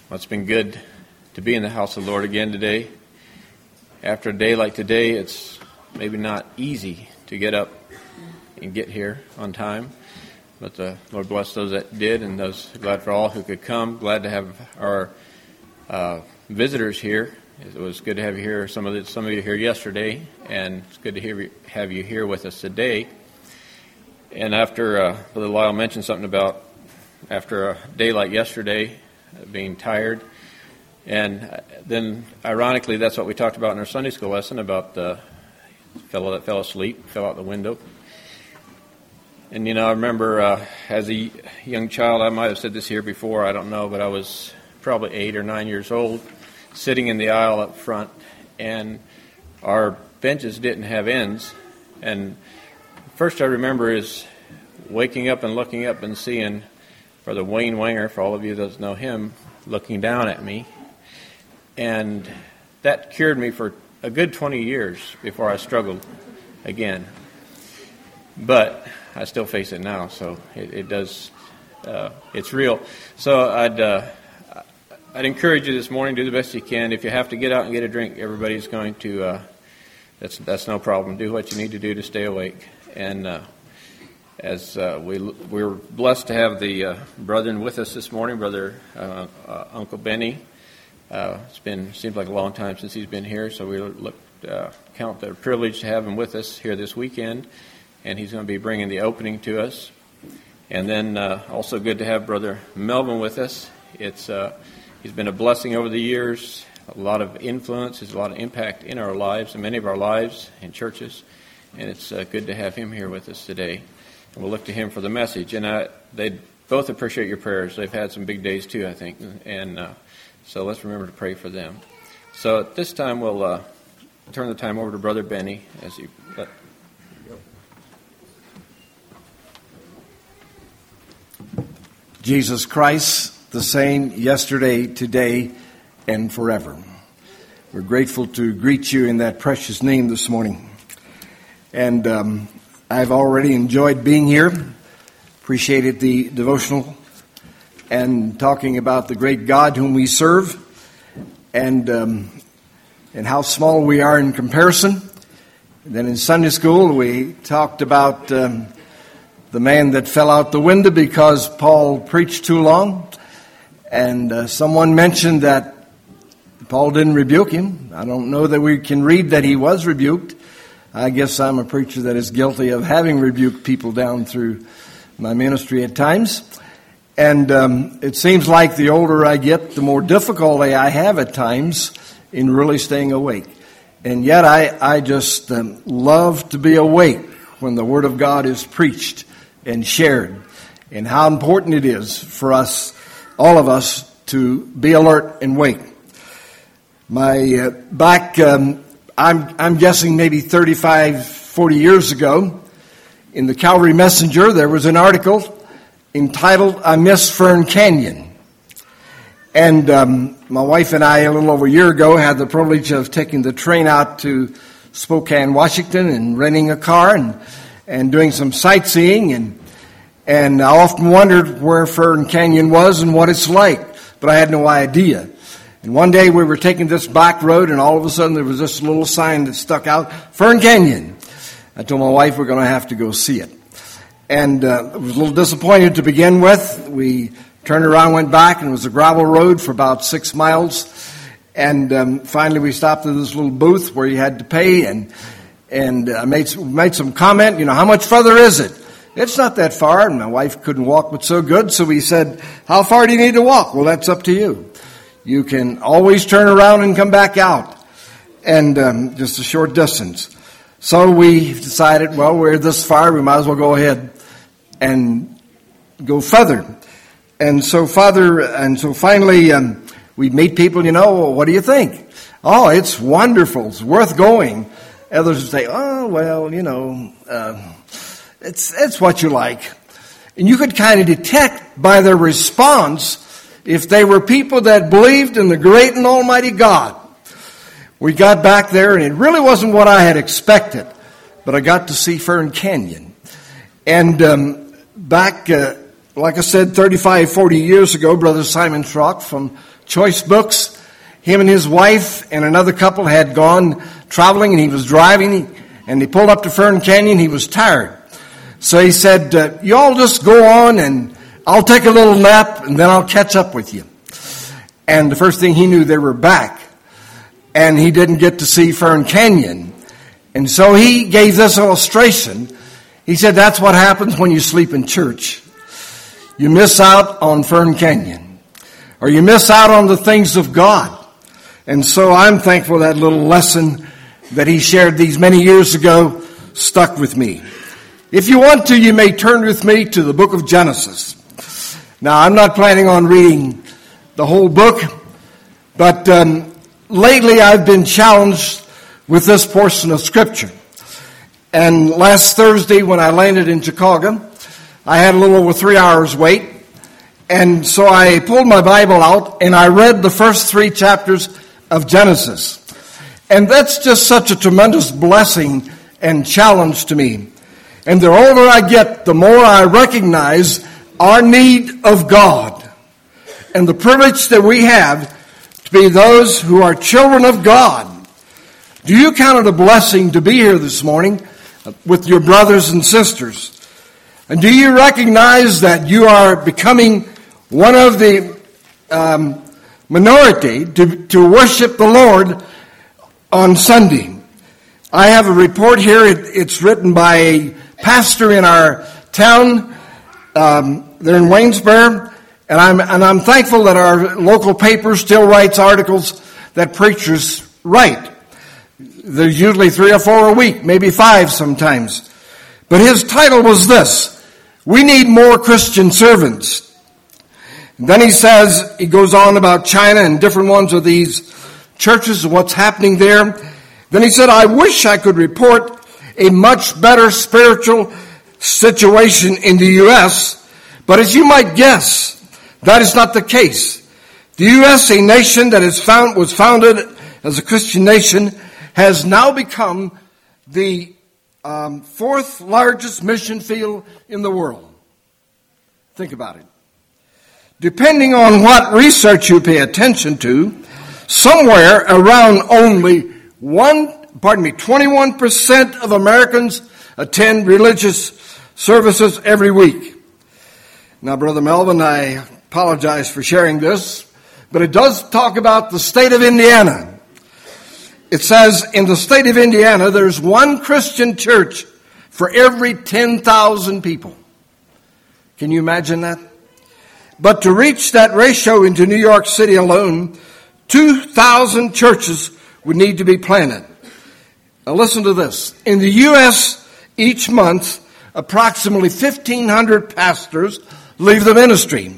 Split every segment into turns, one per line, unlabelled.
Well, it's been good to be in the house of the Lord again today. After a day like today, it's maybe not easy to get up and get here on time, but the Lord bless those that did, and those glad for all who could come. Glad to have our visitors here. It was good to have you here. Some of you here yesterday, and it's good to have you here with us today. And after Brother Lyle mentioned something about after a day like yesterday, being tired, and then ironically, that's what we talked about in our Sunday school lesson about the fellow that fell asleep, fell out the window. And I remember as a young child, I might have said this here before, I don't know, but I was probably 8 or 9 years old, sitting in the aisle up front, and our benches didn't have ends. And first I remember is waking up and looking up and seeing Brother Wayne Wanger, for all of you that know him, looking down at me. And that cured me for a good 20 years before I struggled again. But I still face it now, so it does, it's real. So I'd encourage you this morning, do the best you can. If you have to get out and get a drink, everybody's going to, that's no problem. Do what you need to do to stay awake. And as we're blessed to have the brethren with us this morning, Brother Uncle Benny. Seems like a long time since he's been here, so we count the privilege to have him with us here this weekend, and he's going to be bringing the opening to us. And then also good to have Brother Melvin with us. He's been a blessing over the years, a lot of influence, a lot of impact in our lives, and many of our lives in churches, and it's good to have him here with us today. And we'll look to him for the message. And they both appreciate your prayers. They've had some big days too, I think. And so let's remember to pray for them. So at this time, we'll turn the time over to Brother Benny as he.
Jesus Christ, the same yesterday, today, and forever. We're grateful to greet you in that precious name this morning. And I've already enjoyed being here, appreciated the devotional, and talking about the great God whom we serve, and how small we are in comparison. And then in Sunday school, we talked about the man that fell out the window because Paul preached too long. And someone mentioned that Paul didn't rebuke him. I don't know that we can read that he was rebuked. I guess I'm a preacher that is guilty of having rebuked people down through my ministry at times. And it seems like the older I get, the more difficulty I have at times in really staying awake. And yet I just love to be awake when the Word of God is preached and shared, and how important it is for us, all of us, to be alert and wake. I'm guessing maybe 35, 40 years ago, in the Calvary Messenger, there was an article entitled, "I Miss Fern Canyon." And my wife and I, a little over a year ago, had the privilege of taking the train out to Spokane, Washington, and renting a car and doing some sightseeing. And I often wondered where Fern Canyon was and what it's like, but I had no idea. And one day we were taking this back road, and all of a sudden there was this little sign that stuck out, "Fern Canyon." I told my wife we're going to have to go see it. And I was a little disappointed to begin with. We turned around, went back, and it was a gravel road for about 6 miles. And finally we stopped at this little booth where you had to pay, and I made some comment, how much further is it? It's not that far, and my wife couldn't walk but so good, so we said, "How far do you need to walk?" "Well, that's up to you. You can always turn around and come back out." And just a short distance. So we decided, well, we're this far, we might as well go ahead and go further. And so finally, we meet people, well, what do you think? "Oh, it's wonderful. It's worth going." Others would say, "Oh, well, it's what you like." And you could kind of detect by their response if they were people that believed in the great and almighty God. We got back there, and it really wasn't what I had expected, but I got to see Fern Canyon. And back like I said, 35, 40 years ago, Brother Simon Schrock from Choice Books, him and his wife and another couple had gone traveling, and he was driving, and he pulled up to Fern Canyon. He was tired. So he said, you all just go on, and I'll take a little nap, and then I'll catch up with you. And the first thing he knew, they were back. And he didn't get to see Fern Canyon. And so he gave this illustration. He said, that's what happens when you sleep in church. You miss out on Fern Canyon. Or you miss out on the things of God. And so I'm thankful that little lesson that he shared these many years ago stuck with me. If you want to, you may turn with me to the book of Genesis. Now, I'm not planning on reading the whole book, but lately I've been challenged with this portion of Scripture. And last Thursday when I landed in Chicago, I had a little over 3 hours wait. And so I pulled my Bible out and I read the first 3 chapters of Genesis. And that's just such a tremendous blessing and challenge to me. And the older I get, the more I recognize our need of God and the privilege that we have to be those who are children of God. Do you count it a blessing to be here this morning with your brothers and sisters? And do you recognize that you are becoming one of the minority to worship the Lord on Sunday? I have a report here. It's written by a pastor in our town. They're in Waynesboro, and I'm thankful that our local paper still writes articles that preachers write. There's usually 3 or 4 a week, maybe 5 sometimes. But his title was this: we need more Christian servants. And then he goes on about China and different ones of these churches and what's happening there. Then he said, I wish I could report a much better spiritual situation in the U.S., but as you might guess, that is not the case. The U.S., a nation that was founded as a Christian nation, has now become the 4th largest mission field in the world. Think about it. Depending on what research you pay attention to, somewhere around only 21% of Americans attend religious services every week. Now, Brother Melvin, I apologize for sharing this, but it does talk about the state of Indiana. It says in the state of Indiana, there's 1 Christian church for every 10,000 people. Can you imagine that? But to reach that ratio into New York City alone, 2,000 churches would need to be planted. Now listen to this. In the U.S., each month, approximately 1,500 pastors leave the ministry.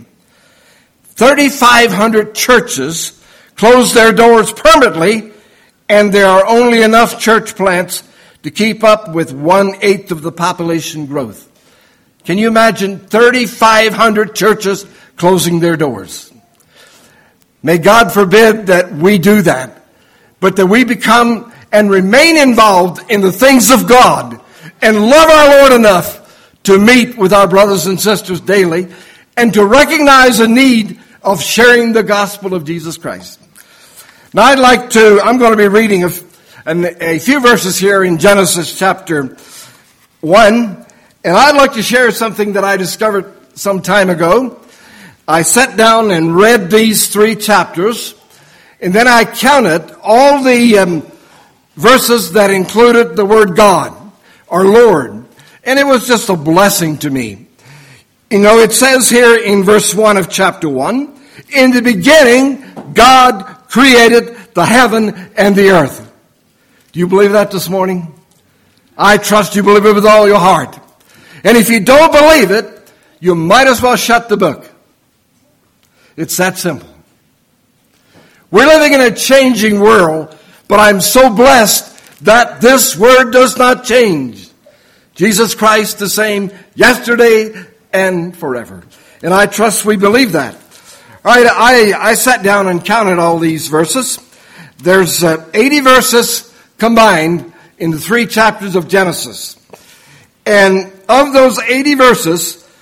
3,500 churches close their doors permanently, and there are only enough church plants to keep up with 1/8 of the population growth. Can you imagine 3,500 churches closing their doors? May God forbid that we do that, but that we become and remain involved in the things of God and love our Lord enough to meet with our brothers and sisters daily and to recognize a need of sharing the gospel of Jesus Christ. Now I'm going to be reading a few verses here in Genesis chapter 1, and I'd like to share something that I discovered some time ago. I sat down and read these 3 chapters, and then I counted all the verses that included the word God or Lord, and it was just a blessing to me. You know, it says here in verse 1 of chapter 1, in the beginning, God created the heaven and the earth. Do you believe that this morning? I trust you believe it with all your heart. And if you don't believe it, you might as well shut the book. It's that simple. We're living in a changing world, but I'm so blessed that this word does not change. Jesus Christ the same yesterday and forever. And I trust we believe that. All right, I sat down and counted all these verses. There's 80 verses combined in the 3 chapters of Genesis. And of those 80 verses,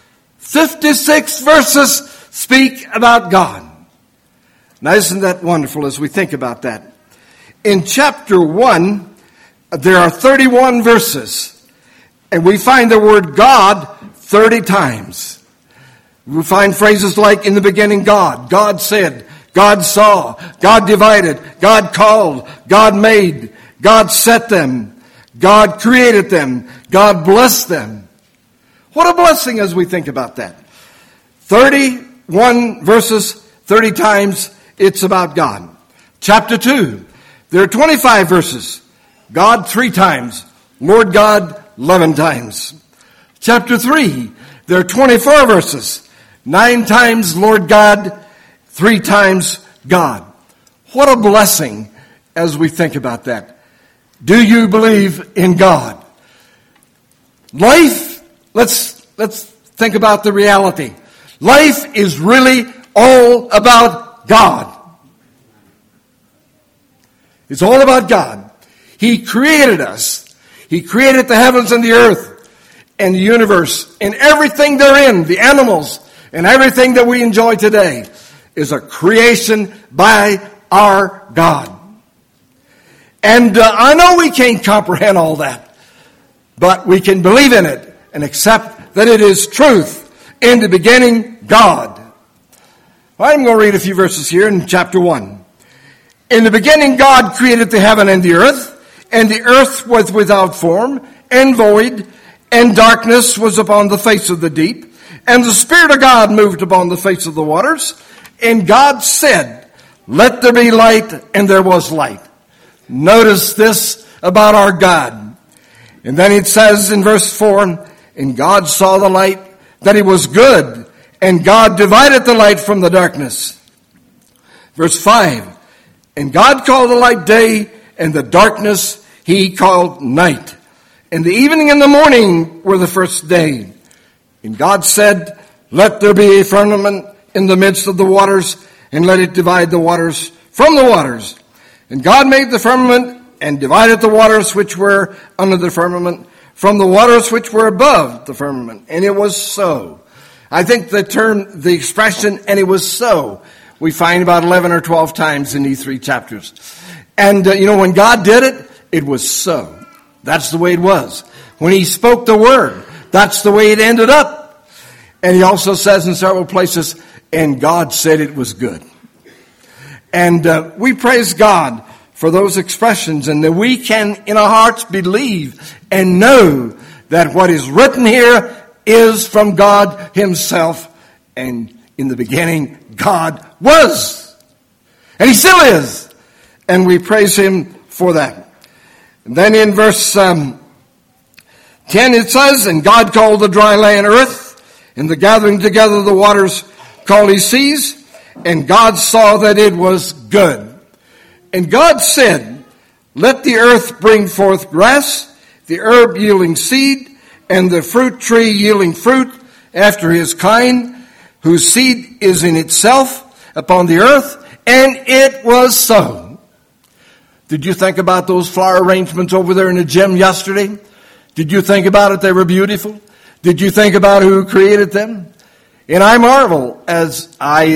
56 verses speak about God. Now, isn't that wonderful as we think about that? In chapter 1, there are 31 verses, and we find the word God 30 times. We find phrases like, in the beginning, God said, God saw, God divided, God called, God made, God set them, God created them, God blessed them. What a blessing as we think about that. 31 verses, 30 times, it's about God. Chapter 2, there are 25 verses. God 3 times, Lord God 11 times. Chapter 3, there are 24 verses. 9 times Lord God, 3 times God. What a blessing as we think about that. Do you believe in God? Life, let's think about the reality. Life is really all about God. It's all about God. He created us. He created the heavens and the earth and the universe and everything therein, the animals and everything that we enjoy today is a creation by our God. And I know we can't comprehend all that, but we can believe in it and accept that it is truth. In the beginning, God. Well, I'm going to read a few verses here in chapter 1. In the beginning, God created the heaven and the earth was without form and void, and darkness was upon the face of the deep, and the Spirit of God moved upon the face of the waters. And God said, let there be light, and there was light. Notice this about our God. And then it says in verse 4, and God saw the light, that it was good, and God divided the light from the darkness. Verse 5, and God called the light day, and the darkness he called night. And the evening and the morning were the first day. And God said, let there be a firmament in the midst of the waters, and let it divide the waters from the waters. And God made the firmament, and divided the waters which were under the firmament from the waters which were above the firmament. And it was so. I think the expression, and it was so, we find about 11 or 12 times in these 3 chapters. And, when God did it, it was so. That's the way it was. When he spoke the word, that's the way it ended up. And he also says in several places, and God said it was good. And we praise God for those expressions, and that we can in our hearts believe and know that what is written here is from God himself. And in the beginning, God was. And he still is. And we praise him for that. And then in verse 10 it says, and God called the dry land earth, and the gathering together of the waters called he seas. And God saw that it was good. And God said, let the earth bring forth grass, the herb yielding seed, and the fruit tree yielding fruit after his kind, whose seed is in itself upon the earth. And it was so. Did you think about those flower arrangements over there in the gym yesterday? Did you think about it? They were beautiful. Did you think about who created them? And I marvel as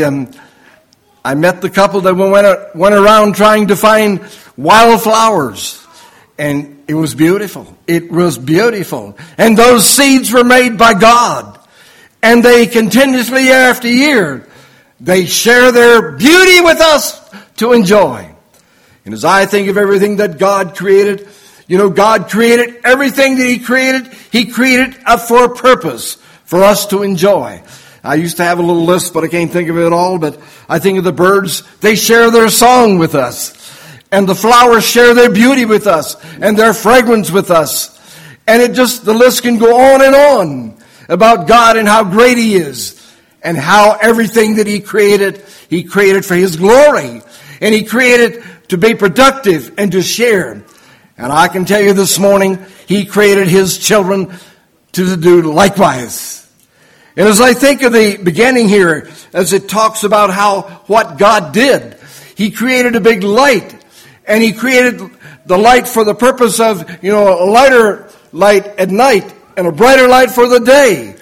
I met the couple that went around trying to find wildflowers. And it was beautiful. It was beautiful. And those seeds were made by God. And they continuously, year after year, they share their beauty with us to enjoy. And as I think of everything that God created, God created everything that he created for a purpose for us to enjoy. I used to have a little list, but I can't think of it all. But I think of the birds. They share their song with us. And the flowers share their beauty with us. And their fragrance with us. And the list can go on and on about God and how great he is. And how everything that he created for his glory. And he created to be productive and to share. And I can tell you this morning, he created his children to do likewise. And as I think of the beginning here, as it talks about what God did, he created a big light. And he created the light for the purpose of, a lighter light at night and a brighter light for the day.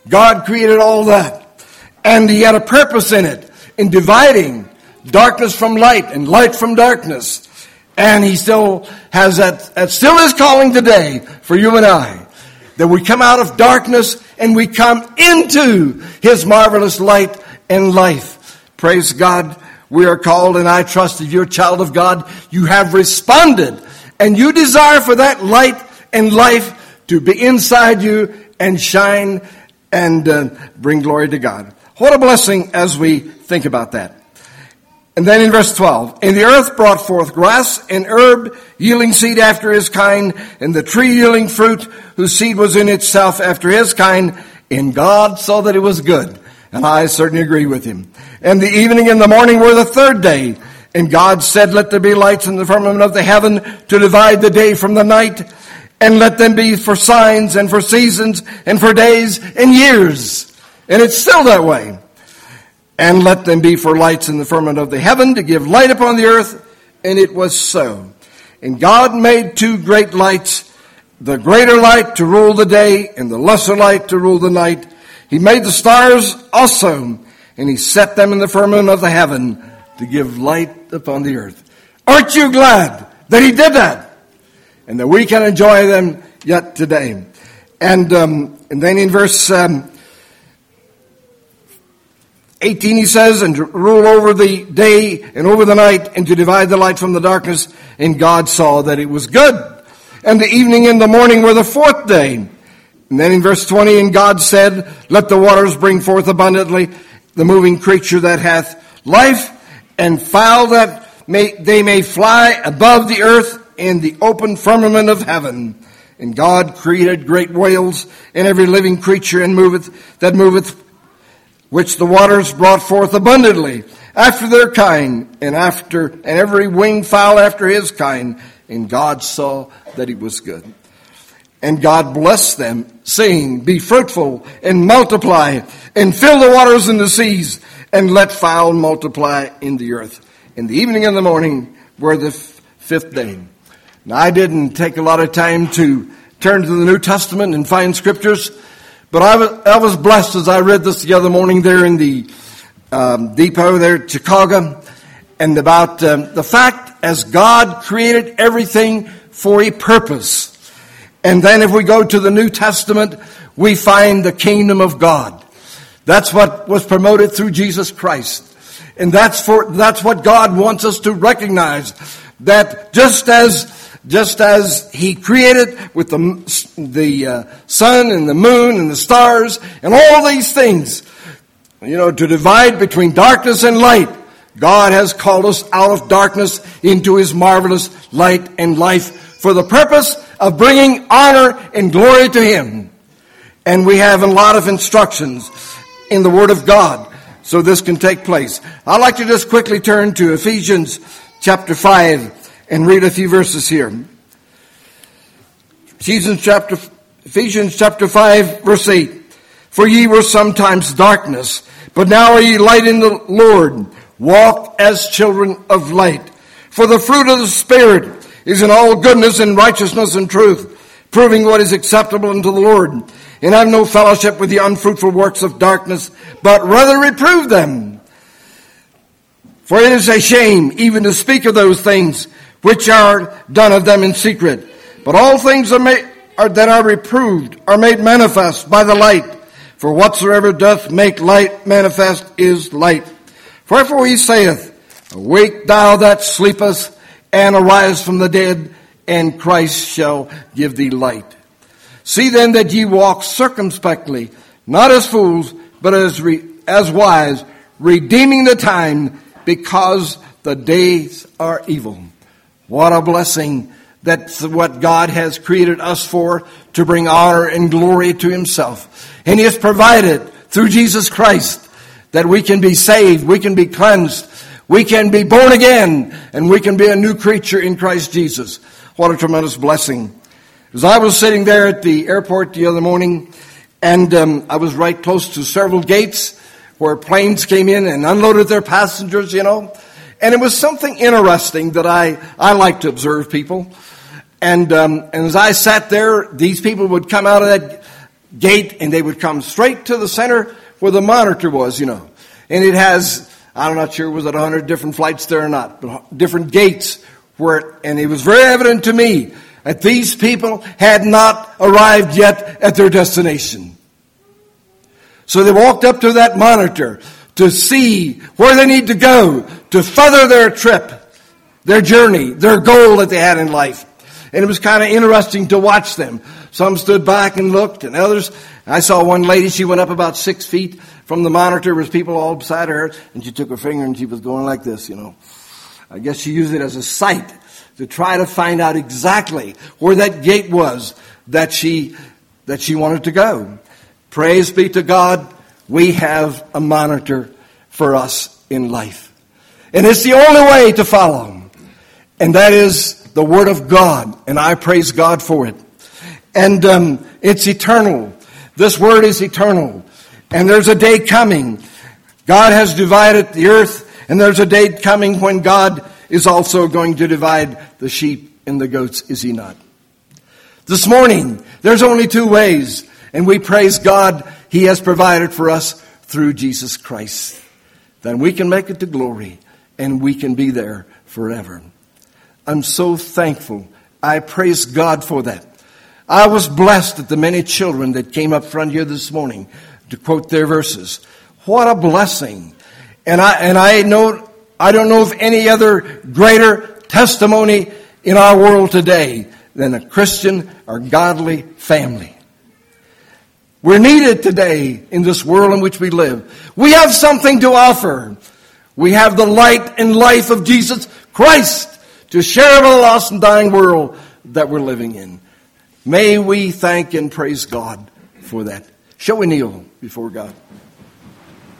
God created all that. And he had a purpose in it, in dividing darkness from light and light from darkness. And he still has that still is calling today for you and I, that we come out of darkness and we come into his marvelous light and life. Praise God. We are called, and I trust if you're a child of God, you have responded, and you desire for that light and life to be inside you and shine and bring glory to God. What a blessing as we think about that. And then in verse 12, and the earth brought forth grass and herb, yielding seed after his kind, and the tree yielding fruit, whose seed was in itself after his kind. And God saw that it was good. And I certainly agree with him. And the evening and the morning were the third day. And God said, let there be lights in the firmament of the heaven to divide the day from the night, and let them be for signs and for seasons and for days and years. And it's still that way. And let them be for lights in the firmament of the heaven to give light upon the earth. And it was so. And God made two great lights, the greater light to rule the day and the lesser light to rule the night. He made the stars also, and he set them in the firmament of the heaven to give light upon the earth. Aren't you glad that he did that? And that we can enjoy them yet today. And then in verse 18 he says, and to rule over the day and over the night, and to divide the light from the darkness. And God saw that it was good. And the evening and the morning were the fourth day. And then in verse 20, and God said, let the waters bring forth abundantly the moving creature that hath life, and fowl that they may fly above the earth in the open firmament of heaven. And God created great whales and every living creature and that moveth, which the waters brought forth abundantly after their kind, and every winged fowl after his kind. And God saw that it was good. And God blessed them, saying, be fruitful and multiply, and fill the waters and the seas, and let fowl multiply in the earth. And the evening and the morning were the fifth day. Now, I didn't take a lot of time to turn to the New Testament and find scriptures, but I was blessed as I read this the other morning there in the depot there at Chicago, and about the fact as God created everything for a purpose. And then if we go to the New Testament, we find the kingdom of God. That's what was promoted through Jesus Christ. And that's what God wants us to recognize, that just as he created with the sun and the moon and the stars and all these things, to divide between darkness and light, God has called us out of darkness into his marvelous light and life for the purpose of bringing honor and glory to him. And we have a lot of instructions in the Word of God so this can take place. I'd like to just quickly turn to Ephesians chapter 5 and read a few verses here. Ephesians chapter 5, verse 8. For ye were sometimes darkness, but now are ye light in the Lord. Walk as children of light. For the fruit of the Spirit is in all goodness and righteousness and truth, proving what is acceptable unto the Lord. And have no fellowship with the unfruitful works of darkness, but rather reprove them. For it is a shame even to speak of those things which are done of them in secret. But all things that are reproved are made manifest by the light. For whatsoever doth make light manifest is light. Wherefore he saith, awake thou that sleepest, and arise from the dead, and Christ shall give thee light. See then that ye walk circumspectly, not as fools, but as wise, redeeming the time, because the days are evil. What a blessing. That's what God has created us for, to bring honor and glory to himself. And he has provided through Jesus Christ that we can be saved, we can be cleansed, we can be born again, and we can be a new creature in Christ Jesus. What a tremendous blessing. As I was sitting there at the airport the other morning, and I was right close to several gates where planes came in and unloaded their passengers, and it was something interesting that I like to observe people. And as I sat there, these people would come out of gate, and they would come straight to the center where the monitor was, And it has, I'm not sure, was it 100 different flights there or not, but different gates and it was very evident to me that these people had not arrived yet at their destination. So they walked up to that monitor to see where they need to go to further their trip, their journey, their goal that they had in life. And it was kind of interesting to watch them. Some stood back and looked, and others, I saw one lady, she went up about 6 feet from the monitor. There was people all beside her, and she took her finger and she was going like this, I guess she used it as a sight to try to find out exactly where that gate was that she wanted to go. Praise be to God, we have a monitor for us in life. And it's the only way to follow. And that is the Word of God. And I praise God for it. And it's eternal. This Word is eternal. And there's a day coming. God has divided the earth. And there's a day coming when God is also going to divide the sheep and the goats, is He not? This morning, there's only two ways. And we praise God, He has provided for us through Jesus Christ. Then we can make it to glory, and we can be there forever. I'm so thankful. I praise God for that. I was blessed at the many children that came up front here this morning to quote their verses. What a blessing. And I don't know of any other greater testimony in our world today than a Christian or godly family. We're needed today in this world in which we live. We have something to offer. We have the light and life of Jesus Christ to share with the lost and dying world that we're living in. May we thank and praise God for that. Shall we kneel before God?